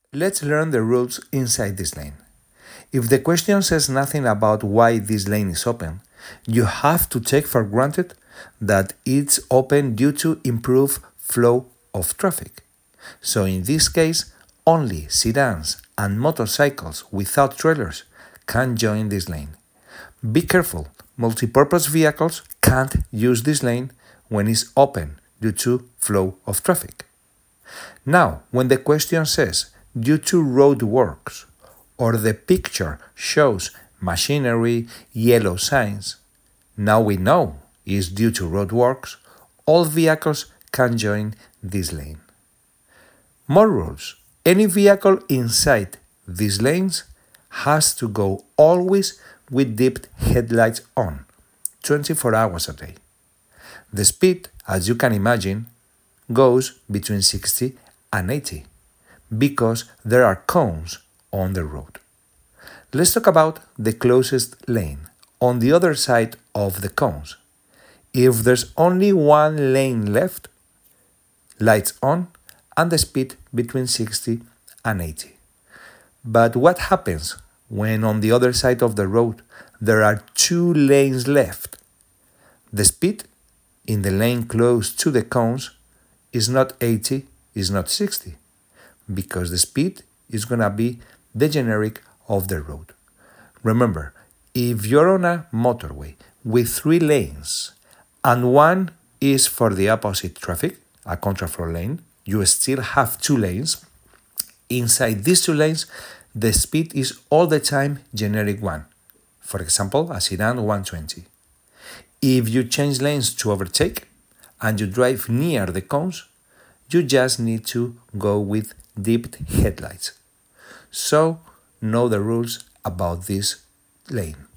Let's learn the rules inside this lane. If the question says nothing about why this lane is open, you have to take for granted that it's open due to improved flow of traffic. So in this case, only sedans and motorcycles without trailers can join this lane. Be careful, multipurpose vehicles can't use this lane when it's open due to flow of traffic. Now, when the question says due to road works or the picture shows machinery, yellow signs, now we know it's due to road works, all vehicles can join this lane. More rules. Any vehicle inside these lanes has to go always with dipped headlights on, 24 hours a day. The speed, as you can imagine, goes between 60 and 80 because there are cones on the road. Let's talk about the closest lane, on the other side of the cones. If there's only one lane left, lights on and the speed between 60 and 80. But what happens when on the other side of the road there are two lanes left? The speed in the lane close to the cones is not 80, is not 60, because the speed is going to be the generic of the road. Remember, if you're on a motorway with 3 lanes and one is for the opposite traffic, a contraflow lane, you still have 2 lanes. Inside these 2 lanes, the speed is all the time generic 1. For example, a sedan 120. If you change lanes to overtake and you drive near the cones, you just need to go with dipped headlights. So, know the rules about this lane.